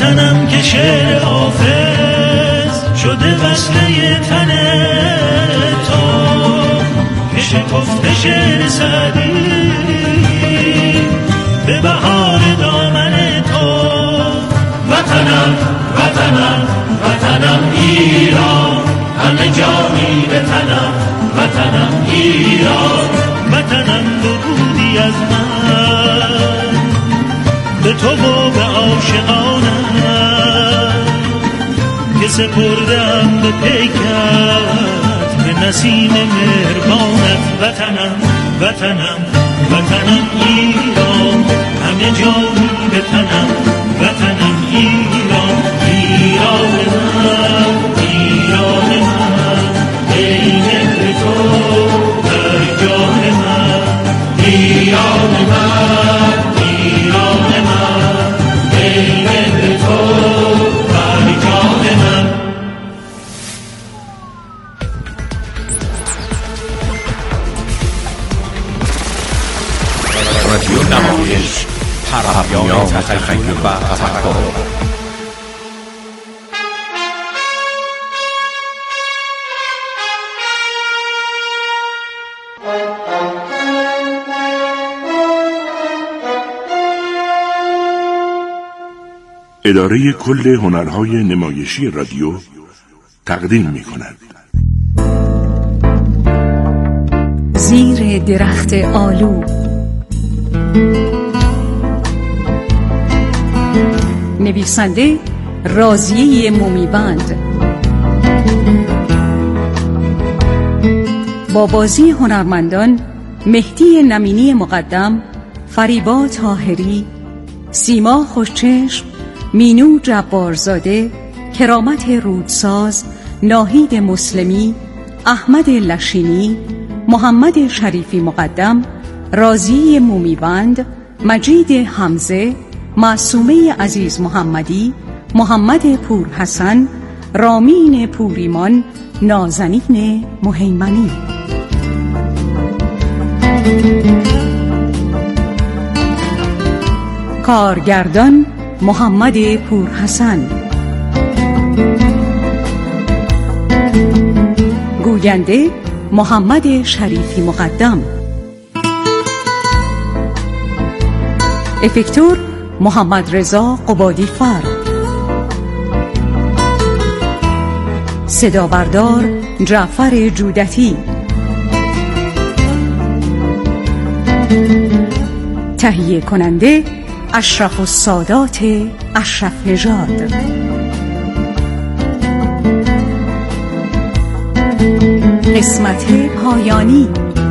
وطنم که شعر حافظ شده وصله تن تو، که شکفته شعر سعدی به بهار دامن تو. وطنم وطنم وطنم ایران، همه جانی به تنم وطنم ایران. وطنم درودی از من به تو و به عاشقانم، که سپردم به پیکت به نسیم مهربانت. وطنم وطنم وطنم ایران، همه جانی به تنم وطنم ایران. ایران من ایران من، ای مهر تو در جان من. ایران من ایران من، ای مهر تو در جان من. رادیو نمایش، پرهیان تخیل و تفکر. اداره کل هنرهای نمایشی رادیو تقدیم می‌کند. زیر درخت آلو، نویسنده راضیه مومیبند، با بازی هنرمندان مهدی نمینی مقدم، فریبا طاهری، سیما خوشچشم، مینو جبارزاده، کرامت رودساز، ناهید مسلمی، احمد لشینی، محمد شریفی مقدم، راضی مومیبند، مجید حمزه، معصومه عزیز محمدی، محمد پورحسن، رامین پوریمان، نازنین مهیمنی. کارگردان محمد پورحسن، گوینده محمد شریفی مقدم، افکتور محمد رضا قبادی فر، صدا بردار جعفر جودتی، تهیه کننده اشرف السادات اشرف نژاد. قسمت پایانی.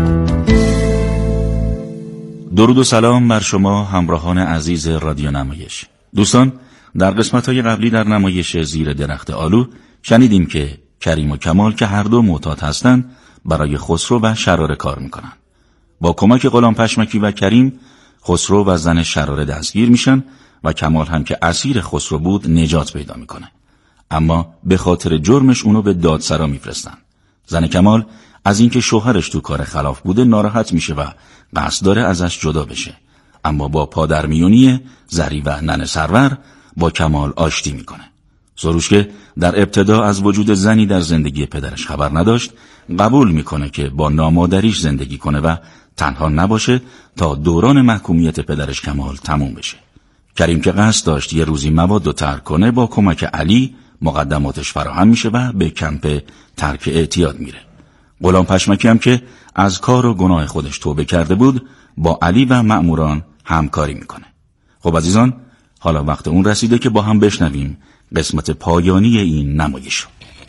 درود و سلام بر شما همراهان عزیز رادیو نمایش. دوستان، در قسمت‌های قبلی در نمایش زیر درخت آلو شنیدیم که کریم و کمال که هر دو معتاد هستند برای خسرو و شراره کار میکنن. با کمک غلام پشمکی و کریم، خسرو و زن شراره دستگیر میشن و کمال هم که اسیر خسرو بود نجات پیدا میکنه. اما به خاطر جرمش اونو به دادسرا میفرستن. زن کمال از اینکه شوهرش تو کار خلاف بوده ناراحت میشه و قصد داره ازش جدا بشه. اما با پادرمیونی زری و ننه سرور با کمال آشتی میکنه. سروش که در ابتدا از وجود زنی در زندگی پدرش خبر نداشت، قبول میکنه که با نامادریش زندگی کنه و تنها نباشه تا دوران محکومیت پدرش کمال تموم بشه. کریم که قصد داشت یه روزی مواد رو ترک کنه، با کمک علی مقدماتش فراهم میشه و به کمپ ترک اعتیاد میره. غلام پشمکی هم که از کار و گناه خودش توبه کرده بود، با علی و مأموران همکاری میکنه. خب عزیزان، حالا وقت اون رسیده که با هم بشنویم قسمت پایانی این نمایش.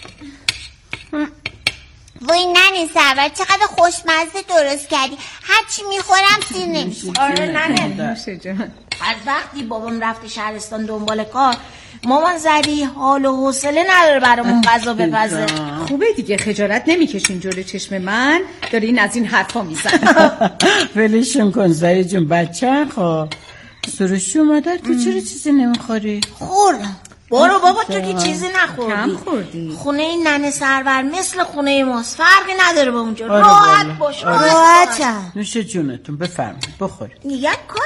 وای ننه سرور چقدر خوشمزه درست کردی، هرچی میخورم سیر نمیشه. آره ننه از وقتی بابام رفته شهرستان دنبال کار، مامان زدی حال و حوصله نداره برامون غذا بپزه. خوبه دیگه، خجالت نمیکشین جلوی چشم من دارین از این حرفا میزن. ولشون کن زری جون، بچه خب سروشی اومده، تو چرا چیزی نمیخوری؟ خوردم. برو بابا، تو که چیزی نخوردی. کم خوردی. خونه این ننه سرور مثل خونه ماست، فرقی نداره با اونجا. راحت باش. راحتم. نوش جونتون، بفرمایید بخورید. میگم کاش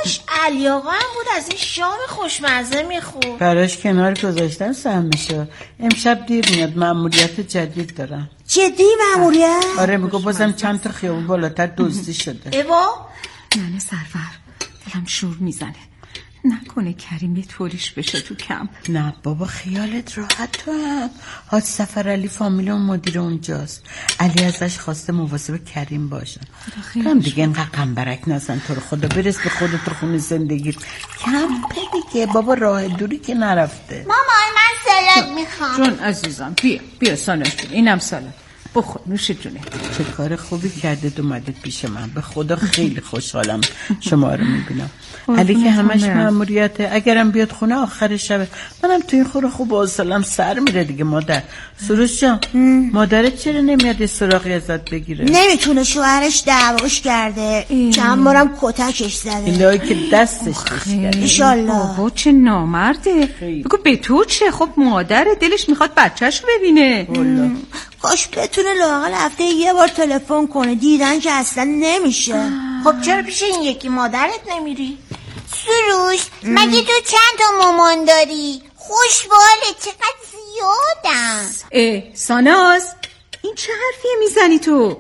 علی آقا هم بود از این شام خوشمزه میخورد. براش کنار گذاشتم سهمشو. امشب دیر میاد، مأموریت جدید دارم. جدی مأموریت؟ آره میگو بازم چند تا خیابون بالاتر دزدی شده. ایوا ننه سرور دلم شور میزنه، نکنه کریم یه طوریش بشه تو کم. نه بابا خیالت راحت، تو هم حاج سفرعلی فامیل اون مدیر اونجاست. علی ازش خواسته مواظب کریم باشن. هم دیگه اینقدر قنبرک نزن تو رو خدا، برس به خودت رو خونه زندگی کم دیگه. بابا راه دوری که نرفته. مامان من سالاد میخوام. جون عزیزم بیا سالاد، اینم سالاد بخور، نوش جونه. چه کار خوبی کردید اومدید پیش من، به خدا خیلی خوشحالم شما رو میبینم. علی که همش مأموریته، اگرم بیاد خونه آخر شب منم تو این خوره خوب حوصله‌ام سر میره دیگه. مادر سروش جان، مادرت چرا نمیاد سراغی ازت بگیره؟ نمیتونه، شوهرش دعواش کرده، چند بارم کتکش زده. اینایی که دستش کرده. انشالله. بابا چه نامرده. بگو به تو چه؟ خب مادر دلش میخواد بچهش رو ببینه. کاش بتونه لااقل هفته یه بار تلفن کنه، دیدن که اصلا نمیشه. خب چرا پیش این یکی مادرت نمیری؟ سروش مگه تو چند تا مامان داری؟ خوشباله، چقدر زیادن. ساناز این چه حرفیه میزنی تو؟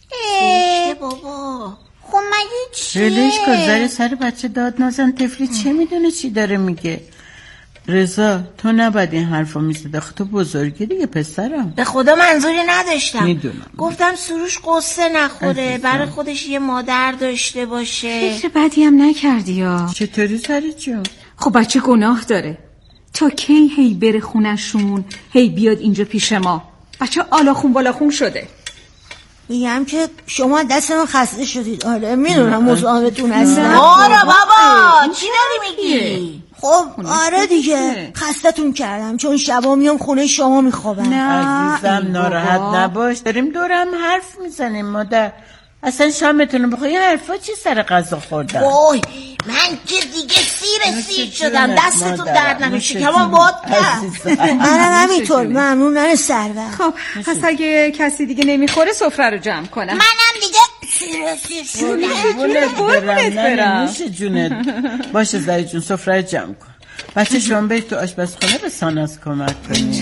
بابا خب مگه چیه؟ ولش کن، ذره سر بچه داد نزن. طفلی چه میدونه چی داره میگه؟ رضا تو نباید این حرفا میزده، تو بزرگی دیگه پسرم. به خدا منظوری نداشتم. میدونم. گفتم سروش قصه نخوره، برای خودش یه مادر داشته باشه. فکر بدی هم نکردی یا؟ چطوری سری جون؟ خب بچه گناه داره، تا کی هی بره خونشون هی بیاد اینجا پیش ما؟ بچه آلاخون بالاخون شده. میگم که شما دست من خسته شدید. آره میدونم مزاحمتون هستم. آره بابا چی داری میگی؟ خب آره دیگه خستتون کردم، چون شبا میام خونه شما میخوابم. عزیزم ناراحت نباش، داریم دورم حرف میزنیم مادر. اصلا شامتون بخواه یه حرفا چی سر غذا خوردن؟ وای من که دیگه سیر شدم، دستتون درد نکنه، شکمم باد کرد. منم همینطور. ممنون ننه سرور. خب پس اگه کسی دیگه نمیخوره سفره رو جمع کنم. منم دیگه سیر شدم. برم میشه جونت. باشه زری جون سفره رو جمع کن. بچه شما برید تو آشپزخونه به ساناز کمک کنید.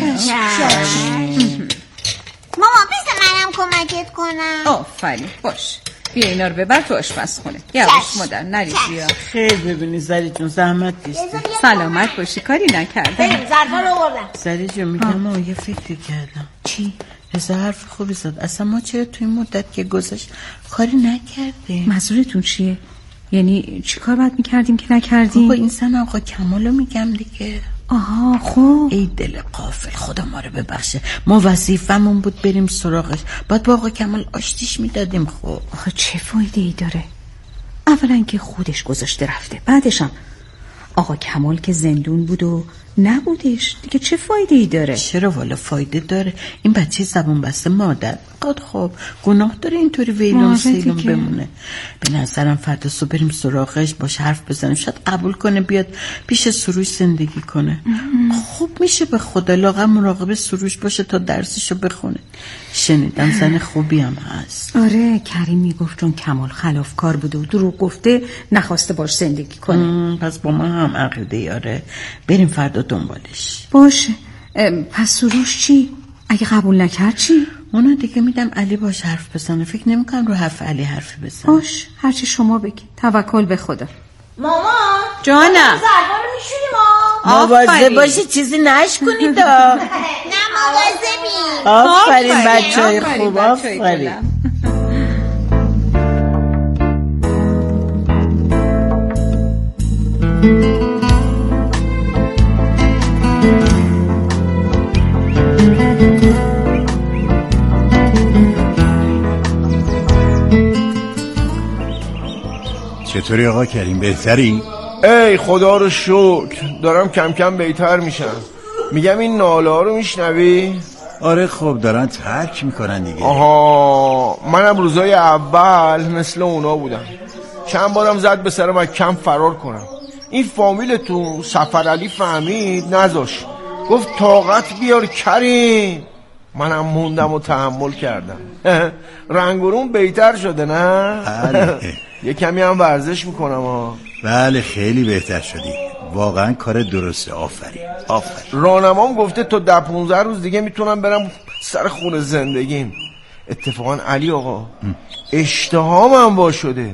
ماما بذار منم کمکت کنم. آفرین باش، بیا اینا رو ببر تو آشپزخونه. یواش مادر نریز بیا. خیلی ببینی زری جون زحمت کشیدی. سلامت باشی، کاری نکردم. ظرفا رو آوردم. زری جون میگم یه فکری کردم. چی؟ رضا حرف خوبی زد. اصلا ما چرا توی این مدت که گذشت کاری نکردیم؟ منظورتون چیه؟ یعنی چی کار باید میکردیم که نکردیم؟ آقا این زن آقا کمالو میگم دیگه. آها خب ای دل غافل، خدا ما رو ببخشه. ما وظیفمون بود بریم سراغش، باید با آقا کمال آشتیش میدادیم. خب آخه چه فایده ای داره؟ اولا که خودش گذاشته رفته، بعدش هم آقا کمال که زندون بود و نبودش دیگه، چه فایده ای داره؟ چرا والا فایده داره؟ این بچه زبون بسته مادر قد خب گناه داره اینطوری ویلون سیلون بمونه. به نظرم فردا صبح بریم سراغش، باش حرف بزنیم، شاید قبول کنه بیاد پیش سروش زندگی کنه. خوب میشه به خدا، لاغر مراقب سروش باشه تا درسشو بخونه. شنیدم زن خوبی هم هست. آره کریم میگفت چون کمال خلافکار بوده و دروغ گفته نخواسته باش زندگی کنه. پس با ما هم عقیده یاره، بریم فردا دنبالش. باشه. پس سروش چی؟ اگه قبول نکرد چی؟ اونو دیگه میدم علی باش حرف بزنه. فکر نمیکنم رو حرف علی حرفی بزنه. باش هرچی شما بگی، توکل به خدا. مامان جانم ظرفا رو میشونیم. مواظب باشی چیزی نشکنید. نه مواظبی. آفرین بچه‌های خوب، آفرین. چطوری آقا کریم، بهتری؟ ای خدا رو شکر، دارم کم کم بهتر میشم. میگم این ناله ها رو میشنوی؟ آره خب دارن ترک میکنن دیگه. آها منم روزای اول مثل اونا بودم، چند بارم زد به سرم از کم فرار کنم. این فامیلتون سفرعلی فهمید نذاش، گفت طاقت بیار کریم. منم موندم و تحمل کردم. رنگ و روم بهتر شده نه؟ یه کمی هم ورزش میکنم بله خیلی بهتر شدی، واقعا کار درسته. آفرین. راهنمام گفته تا 10-15 روز دیگه میتونم برم سر خونه زندگیم. اتفاقا علی آقا اشتهام هم وا شده.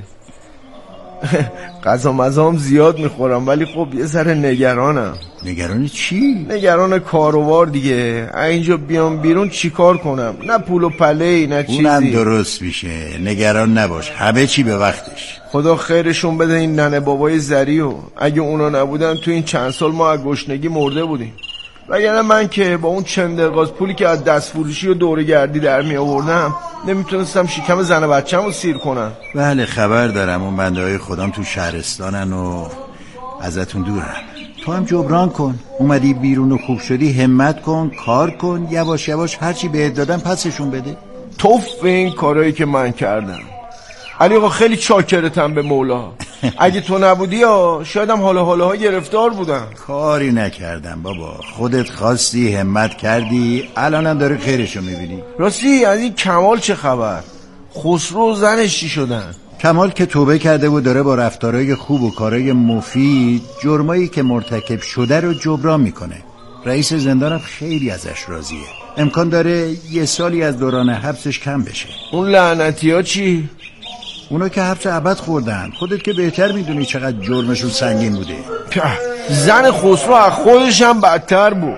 غذا مزام زیاد میخورم ولی خب یه ذره نگرانم. نگران چی؟ نگران کاروبار دیگه. اینجا بیام بیرون چی کار کنم؟ نه پول و پله‌ای نه چیزی. اونم درست میشه، نگران نباش، همه چی به وقتش. خدا خیرشون بده این ننه بابای زریو. اگه اونا نبودن تو این چند سال ما از گشنگی مرده بودیم. وگرنه من که با اون چندرغاز پولی که از دست فروشی و دوره گردی در می آوردم نمیتونستم شکم زن بچه‌مو سیر کنم. بله خبر دارم، اون بنده های خودم تو شهرستانن و ازتون دورن. تو هم جبران کن، اومدی بیرون و خوب شدی، همت کن، کار کن، یواش یواش هرچی بهت دادن پسشون بده. توف این کارهایی که من کردم. علی آقا خیلی چاکرتم به مولا. اگه تو نبودی شایدم حالا گرفتار بودم. کاری نکردم بابا، خودت خواستی، همت کردی، الانم داره خیرشو میبینی. راستی از این کمال چه خبر؟ خسرو و زنش چی شدن؟ کمال که توبه کرده و داره با رفتارهای خوب و کارهای مفید جرمایی که مرتکب شده رو جبران میکنه. رئیس زندانم خیلی ازش راضیه. امکان داره 1 سالی از دوران حبسش کم بشه. اون لعنتی ها چی؟ اونا که حبس ابد خوردن. خودت که بهتر میدونی چقدر جرمشون سنگین بوده. زن خسرو از خودش هم بدتر بود.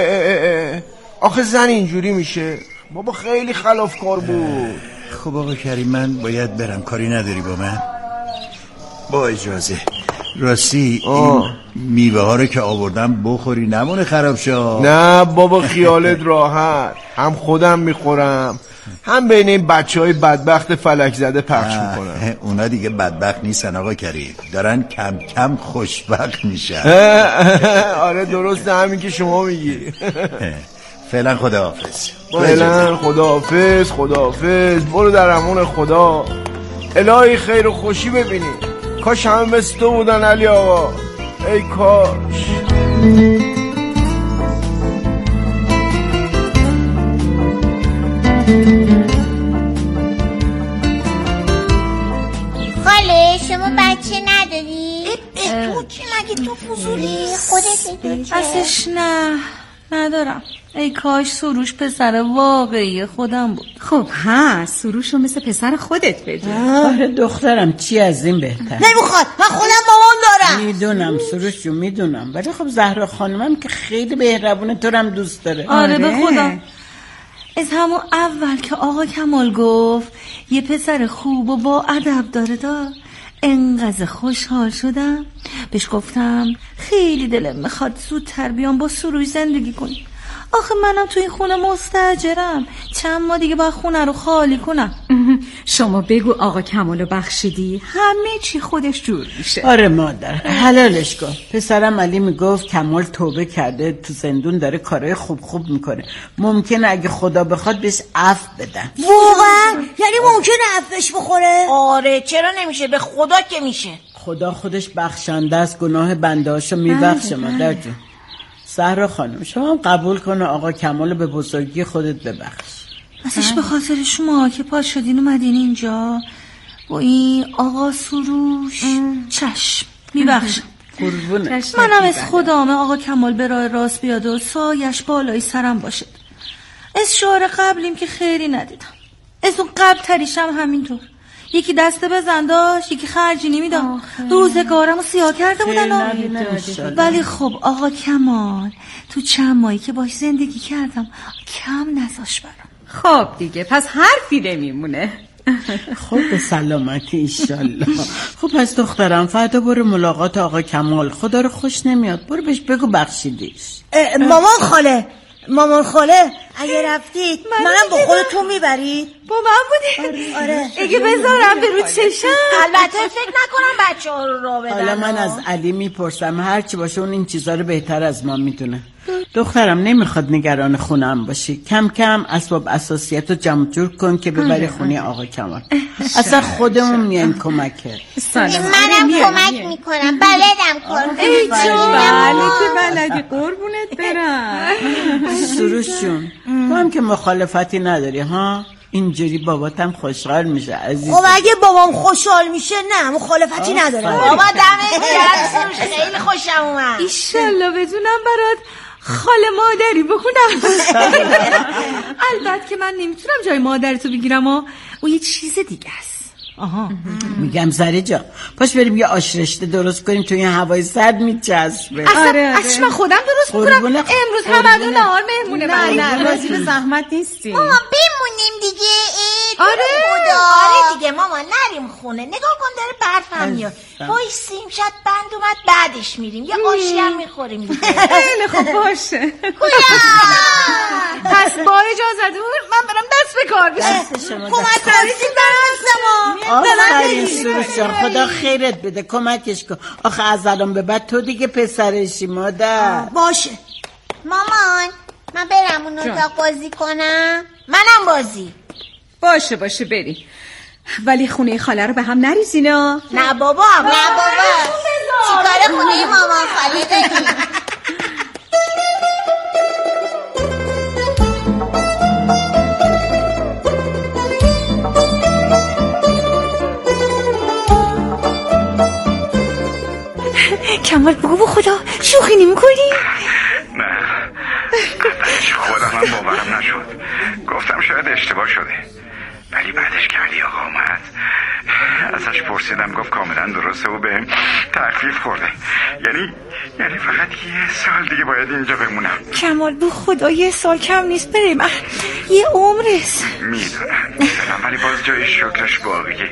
آخه زن اینجوری میشه؟ بابا خیلی خلافکار بود. خب آقا کریم من باید برم، کاری نداری با من؟ با اجازه. راستی این میوه ها رو که آوردم بخوری نمونه خراب شا. نه بابا خیالت راحت، هم خودم میخورم هم بین این بچهای بدبخت فلک زده پخش میکنم. اونا دیگه بدبخت نیستن آقا کریم، دارن کم کم خوشبخت میشن. آره درسته همین که شما میگی. فعلا خداحافظ. فعلا خداحافظ. برو در امان خدا. الهی خیر و خوشی ببینی. کاش همه مثل تو بودن علی آقا، ای کاش. خاله شما بچه نداری؟ تو چی مگه تو فضولی؟ خودت میدونی چه؟ اصلش نه ندارم. ای کاش سروش پسر واقعی خودم بود. خب هست، سروش رو مثل پسر خودت بده. آره دخترم، چی از این بهتر. نمیخواد، من خودم مامان دارم. میدونم سروش جو میدونم، ولی خب زهرا خانمم که خیلی مهربونه، تو رو هم دوست داره. آره به خدا از همون اول که آقا کمال گفت یه پسر خوب و با ادب داره انقدر خوشحال شدم. بهش گفتم خیلی دلم میخواد زودتر بیام با سروش زندگی کنی. آخه منم تو این خونه مستاجرم، چند ماه دیگه باید خونه رو خالی کنم. شما بگو آقا کمالو بخشیدی، همه چی خودش جور میشه. آره مادر حلالش کن. پسرم علی میگفت کمال توبه کرده، تو زندون داره کارهای خوب میکنه، ممکنه اگه خدا بخواد بهش عفو بدن. واقعا؟ یعنی ممکنه عفوش بخوره؟ آره چرا نمیشه، به خدا که میشه. خدا خودش بخشنده است، گناه بندهاشو میبخشه مادر جون. زهرا خانم شما هم قبول کنه آقا کمال به بزرگی خودت ببخش. ازش به خاطر شما که پا شدین اومدین اینجا با این آقا سروش. چشم میبخشم. منم از خدامه آقا کمال به راه راست بیاد و سایش بالای سرم باشد. از شعار قبلیم که خیری ندیدم، از اون قبل تریشم همینطور. یکی دسته بزن داشت، یکی خرجی نمیداد، روزگارمو سیاه کرده بودن. ولی خب آقا کمال تو چند ماهی که باش زندگی کردم کم نذاش برام. خب دیگه پس حرفی نمیمونه. خب به سلامتی ایشالله. خب پس دخترم فردا برو ملاقات آقا کمال، خدا رو خوش نمیاد، برو بهش بگو بخشیدیش. مامان خاله اگه رفتید منم با خودتون میبرید؟ با من بودی؟ آره. اگه بذارم به رو چشم؟ البته فکر نکنم بچه ها رو را بدن. حالا من از علی میپرسم، هرچی باشه اون این چیزا رو بهتر از ما میدونه. دخترم نمیخواد نگران خونم باشی، کم کم اسباب اساسیت رو جمع جور کن که ببری خونه آقا کمال. اصلا خودمون میایم کمکه. منم کمک میکنم، بلدم کن. ای جون بله که بلدی، قربونت برم. سروش جون تو هم که مخالفتی نداری ها؟ اینجوری باباتم خوشحال میشه عزیزم. خب اگه بابام خوشحال میشه نه مخالفتی ندارم. بابا دمت گرم، خیلی خوشم اومد. ایشالله بدونم برات خاله مادری بخونم. البته که من نمیتونم جای مادرتو بگیرم و او یه چیز دیگه است. میگم زره جا پاش بریم یه آش رشته درست کنیم تو این هوای سرد میچسبه. اصلا من خودم درست میکنم. امروز همه نهار مهمونه. نه راضی به زحمت نیستیم. ماما بمونیم دیگه. آره دیگه ماما نریم خونه. نگاه کن داره برفم میاد. وایسیم شاید بند اومد بعدش میریم یه آشی هم میخوریم دیگه. خیلی خوب باشه. پس با اجازه من برم دست به کار بشم. کمک کنید آفرین سروش جان، خدا خیرت بده، کمکش کن. آخه از الان به بعد تو دیگه پسرشی مادر. باشه مامان، من برم اون اتاق بازی کنم. منم بازی. باشه بریم، ولی خونه خاله رو به هم نریزینا. نه بابا چیکار خونه مامان خاله داری؟ کمال بگو خدا شوخی نمی کنی؟ نه خدا من باورم نشد. گفتم شاید اشتباه شده، ولی بعدش که علی آقا اومد ازش پرسیدم گفت کاملا درسته و بهم تخفیف خورده. یعنی فقط یه سال دیگه باید اینجا بمونم. کمال بگو خدا یه سال کم نیست بریم، یه عمرست. میدونم ولی باز جای شکرش باقیه.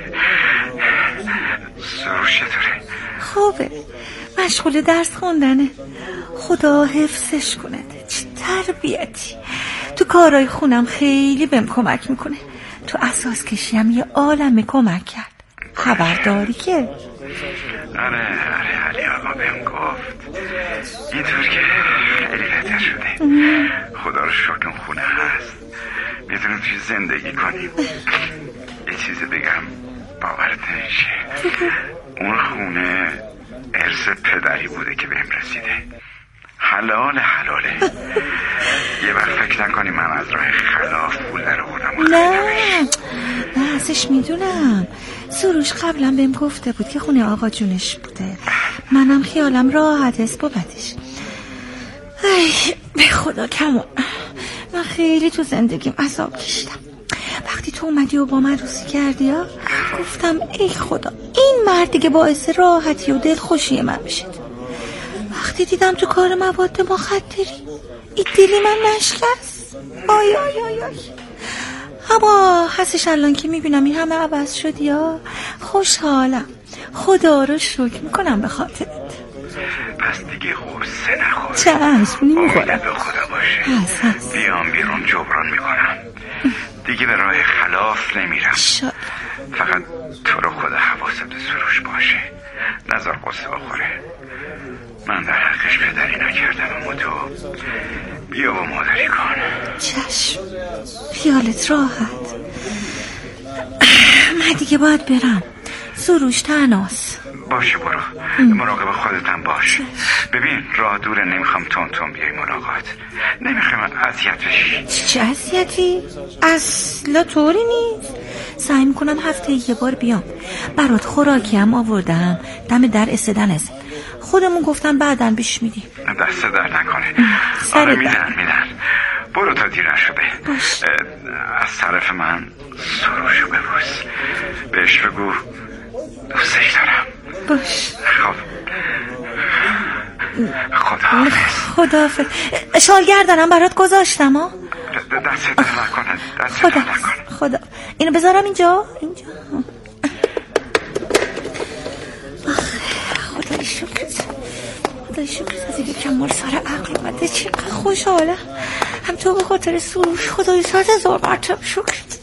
سروش چطوره؟ خوبه، مشغول درس خوندنه. خدا حفظش کنه. چه تربیتی. تو کارهای خونم خیلی بهم کمک میکنه. تو اساس کشیم یه عالمه کمک کرد. خبرداری که آره علی آقا بهم گفت اینطور که خیلی بهتر شده. خدا رو شکر اون خونه هست، میتونیم توی زندگی کنیم. یه چیزی بگم باورت نمیشه، اون خونه ارث پدری بوده که بهم رسیده. حلاله. یه وقت فکر نکنی من از راه خلاف پول در آوردم. نه ازش میدونم. سروش قبلا بهم گفته بود که خونه آقا جونش بوده. منم خیالم راحت است بابتش. ای به خدا کمال، من خیلی تو زندگیم عذاب کشیدم. وقتی تو اومدی و با من روسی کردی گفتم ای خدا این مرد دیگه باعث راحتی و دلخوشی من بشه. وقتی دیدم تو کار مواد مخدری این دلی من نشکست. آی اما هستش الان که میبینم این همه عوض شدی خوشحالم. خدا رو شکر میکنم به خاطرت. پس دیگه غصه نخور. چشم نمیخورم. به خدا باشه. هست. بیام بیرون جبران میکنم. دیگه به راه خلاف نمیرم. فقط تو رو خدا حواست به سروش باشه، نذار قصه بخوره. من در حقش پدری نکردم اما تو بیا با مادری کن. چشم خیالت راحت. من دیگه باید برم. سروش تناست. باشه برو، مراقب خودتم باش. ببین راه دوره، نمیخوام تون بیای ملاقات. نمیخوام اذیت بشی. چه اذیتی؟ اصلا طوری نیست. سعی میکنم هفته یه بار بیام. برات خوراکی هم آوردم دم در استدن است. خودمون گفتم بعدن بهش میدیم. دست در نکنه. آره میدن. برو تا دیر نشده. از طرف من سروشو ببوس، بهش بگو دوستش دارم. باش. خب خداحافظ. شال گردنم برات گذاشتم دست در نکنه. خدا اینو بذارم اینجا. خدای شکرت از اینکه کمال سر عقل اومده. چقدر خوشحالم. هم تو به خاطر سروش. خدای 100,000 مرتبه شکرت.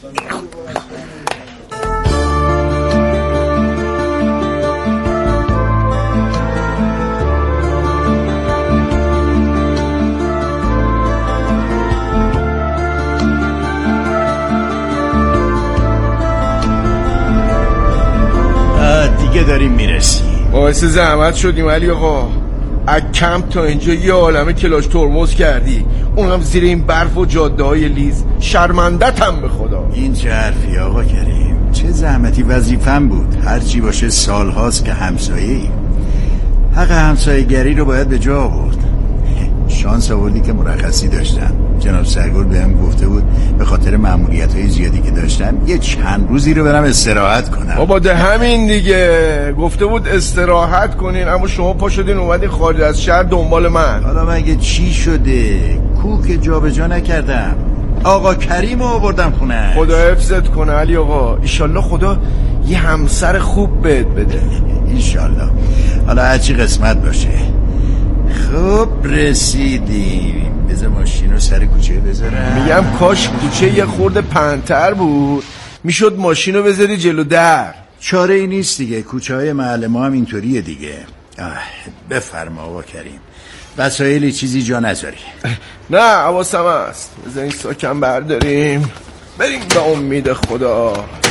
دیگه داریم میرسیم. باعث زحمت شدیم علی آقا. از کمپ تا اینجا یه عالمه کلاش ترمز کردی. اونم زیر این برف و جاده های لیز. شرمندتم به خدا. این چه حرفی آقا کریم؟ چه زحمتی وظیفم بود. هرچی باشه سال هاست که همسایه‌ایم. حق همسایه‌گری رو باید به جا آورد. شانس آوردی که مرخصی داشتم. جناب سرگل بهم گفته بود به خاطر مأموریت‌های زیادی که داشتم یه چند روزی رو برم استراحت کنم. بابا ده همین دیگه گفته بود استراحت کنین، اما شما پا شدین اومدین خارج از شهر دنبال من. حالا مگه چی شده؟ کوک جابجا نکردم. آقا کریم رو آوردم خونه. خدا حفظت کنه علی آقا. ایشالله خدا یه همسر خوب بهت بده. ایشالله. حالا هرچی قسمت باشه. خب رسیدیم. بذار ماشین رو سر کوچه بذارم. میگم کاش کوچه یه خورده پهن‌تر بود، میشد ماشین رو بذاری جلو در. چاره ای نیست دیگه، کوچه های محل ما هم اینطوریه دیگه. بفرما آقا کریم، وسایلی چیزی جا نذاری. نه حواسم هست. بذار این ساکن برداریم بریم به امید خدا.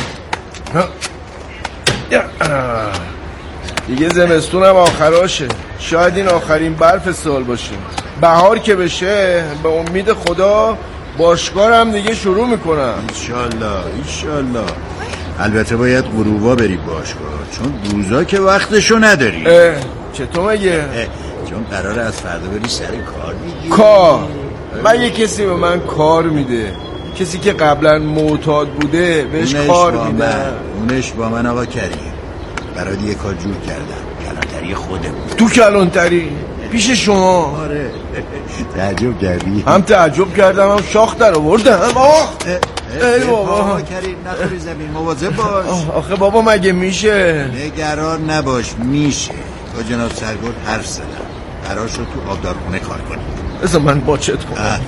دیگه زمستون هم آخراشه، شاید این آخرین برف سال باشه. بهار که بشه به امید خدا باشگاه هم دیگه شروع میکنم. ایشالله. البته باید غروبا بری باشگاه، چون روزا که وقتشو نداری. چطور مگه؟ چون قراره از فردا بری سر کار دیگه. کار؟ مگه کسی به من کار میده؟ کسی که قبلا معتاد بوده بهش کار میده؟ اونش با من آقا کریم. برای یه کار جور کردم، کلانتری خودم. تو کلانتری؟ پیش شما؟ آره. تعجب کردی؟ هم تعجب کردم هم شاخ در آوردم. ای بابا کریم نخوری زمین، مواظب باش. آخه بابا مگه میشه؟ نگران نباش، میشه. با جناب سرگل حرف زدم، قرار شد تو آبدارخونه کار کنیم. بذار من باچت کنم.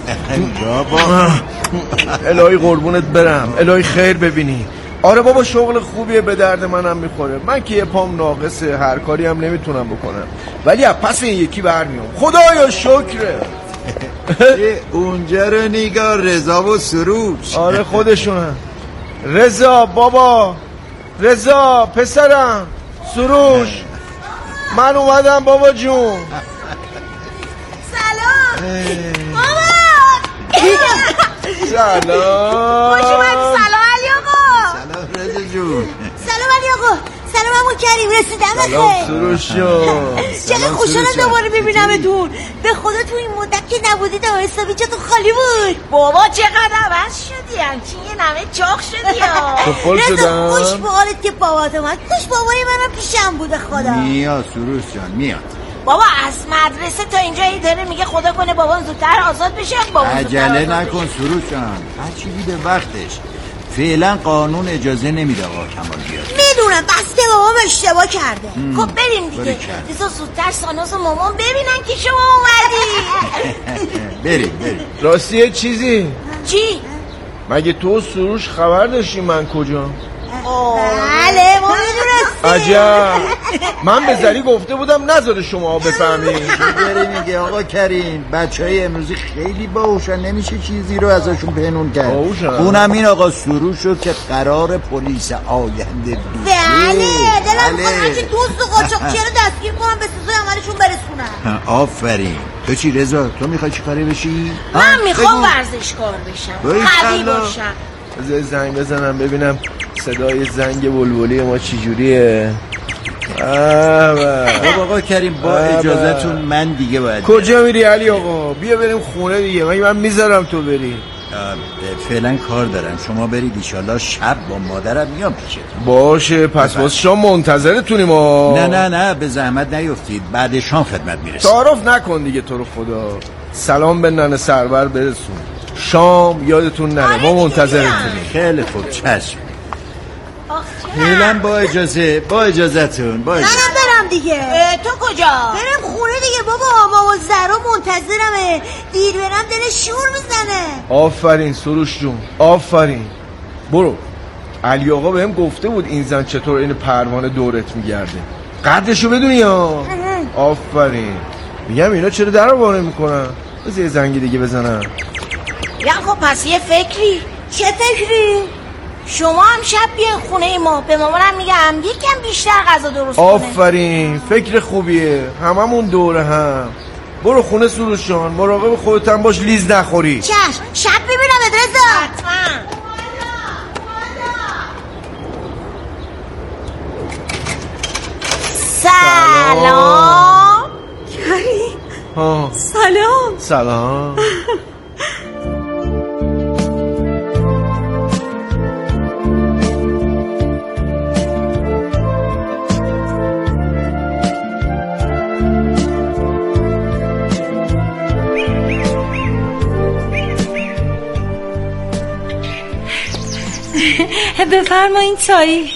الهی قربونت برم، الهی خیر ببینی. آره بابا شغل خوبیه، به درد منم میخوره. من که یه پام ناقصه، هر کاری هم نمیتونم بکنم، ولی از پس این یکی برمیام. خدایا شکره. اونجا رو نگاه، رضا و سروش. آره خودشونم. رضا بابا، رضا پسرم، سروش من اومدم بابا جون. سلام بابا. سلام. خوش اومدی. سلام علی آقا. سلام رضا جون. سلام علی آقا. سلام عمو کریم، رسیدم بخیر. سلام سروش جون. چقدر خوشحالم دوباره ببینمتون. به خدا تو این مدت که نبودید حسابی جاتون خالی بود. بابا چقدر عوض شدی، همچین یه نمه چاق شدی. شدم. خوش به حالت که بابات اومد. خوش بابای منم پیشم بوده. خدا میاد سروش جان میاد. بابا از مدرسه تا اینجا ای داره میگه خدا کنه بابام زودتر آزاد بشه. عجله نکن سروش جان، هر چیزی به وقتش. فعلا قانون اجازه نمیده آقا کمال بیاد. میدونم بس که بابام اشتباه کرده. خب بریم دیگه، بذار زودتر سانوز و مامان ببینن که شما اومدی. بریم. راستی چیزی؟ چی؟ مگه تو سروش خبر داشتی من کجا؟ بله ما میدونستیم. عجب. من به زری گفته بودم نذاره شما بفهمید. داره میگه آقا کریم بچهای امروزی خیلی باهوشن، نمیشه چیزی رو ازشون پنهون کرد. اونم این آقا سروش شد که قرار پلیس آینده بیده. بله دلم میخواد که دوست و قاچاقچی رو دستگیر کنم به سزای عملشون برسونم. آفرین. تو چی رضا؟ تو میخوای چی کاره بشی؟ من میخوام ورزشکار بشم، قوی باشم. بذار زنگ بزنم ببینم صدای زنگ بلبلی ما چجوریه. آقا کریم با اجازهتون من دیگه باید. کجا میری علی آقا؟ بیا بریم خونه دیگه. من میذارم تو بری. فعلا کار دارم، شما برید ایشالله شب با مادرم میام پیشتون. باشه پس باز شام منتظرتونیم. نه به زحمت نیفتید، بعد شام خدمت میرسید. تعارف نکن دیگه تو رو خدا. سلام به ننه سرور برسون. شام یادتون نره ما منتظرتونیم. خیلی خوب چشم. فعلا با اجازهتون. منم برم دیگه. تو کجا؟ برم خونه دیگه بابا. مامان زهرا منتظرمه. دیر برم دلش شور میزنه. آفرین سروش جون آفرین. برو. علی آقا بهم گفته بود این زن چطور این پروانه دورت میگرده. قدرشو بدونی یا؟ آفرین. میگم اینا چرا درباره میکنن؟ بذار یه زنگ دیگه بزنم. یا خب پس یه فکری. چه فکری؟ شما هم شب بیاین خونه ما، به مامانم میگم یکم بیشتر غذا درست کنه. آفرین فکر خوبیه. هممون دوره هم. برو خونه سروش جان، مراقب خودت هم باش، لیز نخوری. چشم، شب ببینم رضا. حتما. سلام. کریم. سلام. سلام. بفرمایین چایی.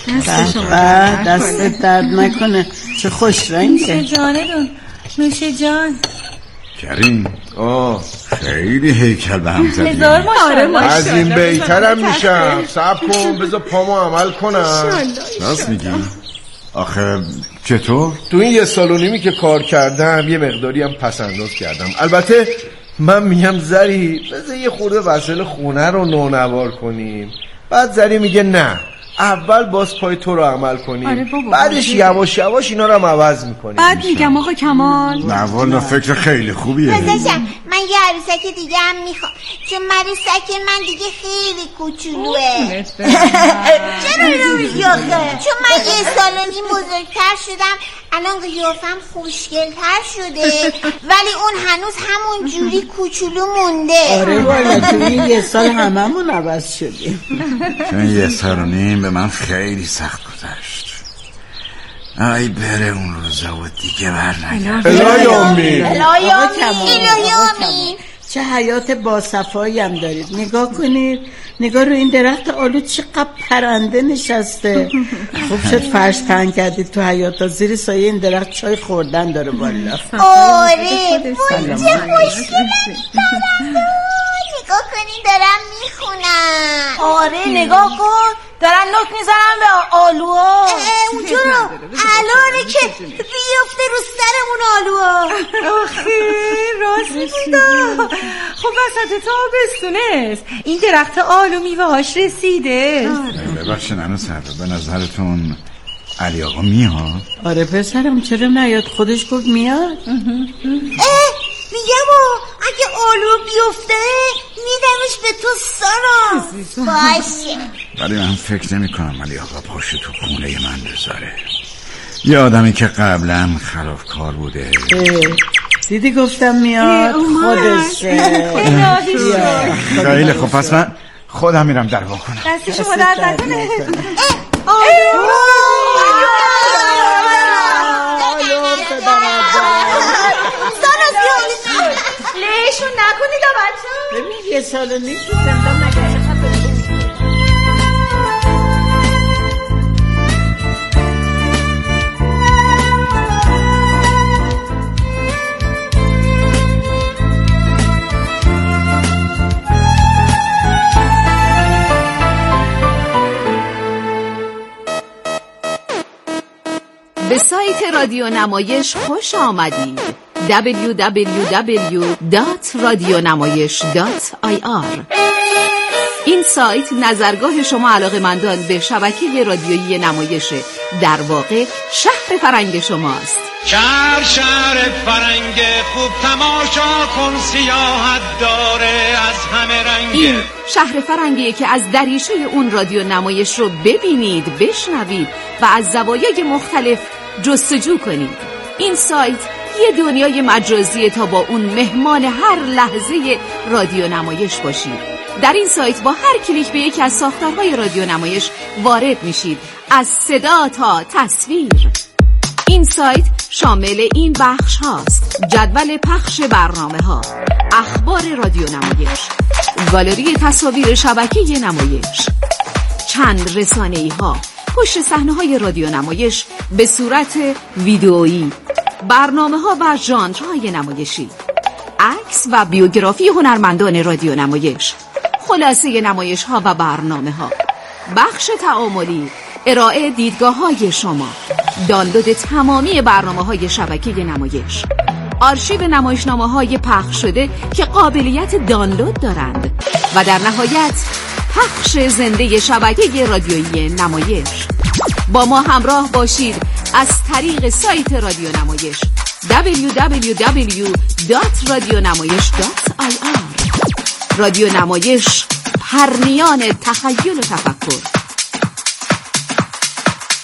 دستت درد نکنه، چه خوش رنگه. میشه جانتون، میشه جان. کریم خیلی هیکل به هم زدی. از این بهترم میشم. صبر کن بذار پامو عمل کنم. راست میگی؟ آخه چطور؟ تو این 1.5 سال که کار کردم یه مقداری هم پسنداز کردم. البته من میگم زری بذار یه خورده وسایل خونه رو نونوار کنیم. بعد زری میگه نه، اول باز پای تو رو عمل کنیم. آره بابا، بعدش یواش یواش اینا رو هم عوض میکنیم. بعد میگم آقا کمال نه والا فکر خیلی خوبیه. من یه عروسک دیگه هم میخوام، چون عروسک من دیگه خیلی کوچولوه. چرا اینو میگی آخه؟ چون من 1.5 سال بزرگتر شدم، الان قیافم خوشگل‌تر شده، ولی اون هنوز همون جوری کوچولو مونده. آره والا تو این 1 سال هممون عوض شدیم. چون 1.5 سال به من خیلی سخت گذشت. ای بره اون روزا و دیگه برنگرد. الهی آمین. الهی آمین. چه حیات باصفایی هم دارید. نگاه کنید، نگاه رو این درخت آلو چقدر پرنده نشسته. خوب شد فرش تنگ کردید تو حیاتا، زیر سایه این درخت چای خوردن داره والا. آره وای چه خوشگلم. نگاه کنید دارم میخونم. آره نگاه کن، دارن نوک میزنن به آلوها. اونجا رو الانه که بیفته رو سرمون آلوها. آخه راست میگم. خب وسط تابستونه، این درخت آلو میوه هاش رسیده. ببخشید ننو سر به نظرتون علی آقا میاد؟ آره پسرم چرا نیاد، خودش گفت میاد. میگم اگه آلو بیفته میدمش به تو سارا. باشه ولی من فکر نمی کنم علی آقا پاشو تو خونه من بذاره. یه آدمی که قبلا خلافکار بوده. دیدی گفتم میاد خودشه. خیلی خوب پس من خودم میرم در وا کنم. دست شما درد نکنه. لیشون نکنید بچه. ببین 1 سال زندان نگه. به سایت رادیو نمایش خوش آمدید. www.radionamayish.ir. این سایت نظرگاه شما علاقه‌مندان به شبکه رادیویی نمایش، در واقع شهر فرنگ شماست. شهر فرنگ خوب تماشا کن، سیاحت داره از همه رنگ. این شهر فرنگیه که از دریچه اون رادیو نمایش رو ببینید، بشنوید و از زوایای مختلف جستجو کنید. این سایت یه دنیای مجازیه تا با اون مهمان هر لحظه رادیو نمایش باشید. در این سایت با هر کلیک به یکی از ساختارهای رادیو نمایش وارد میشید، از صدا تا تصویر. این سایت شامل این بخش هاست: جدول پخش برنامه ها، اخبار رادیو نمایش، گالری تصاویر شبکه نمایش، چند رسانه‌ای ها، پشت صحنه های رادیو نمایش به صورت ویدئویی، برنامه ها و ژانرهای نمایشی، عکس و بیوگرافی هنرمندان رادیو نمایش، خلاصه نمایش ها و برنامه ها، بخش تعاملی، ارائه دیدگاه های شما، دانلود تمامی برنامه های شبکه نمایش، آرشیو نمایشنامه های پخش شده که قابلیت دانلود دارند و در نهایت پخش زنده شبکه رادیویی نمایش. با ما همراه باشید از طریق سایت رادیو نمایش www.radionamaysh.ir. رادیو نمایش، پرنیان تخیل و تفکر.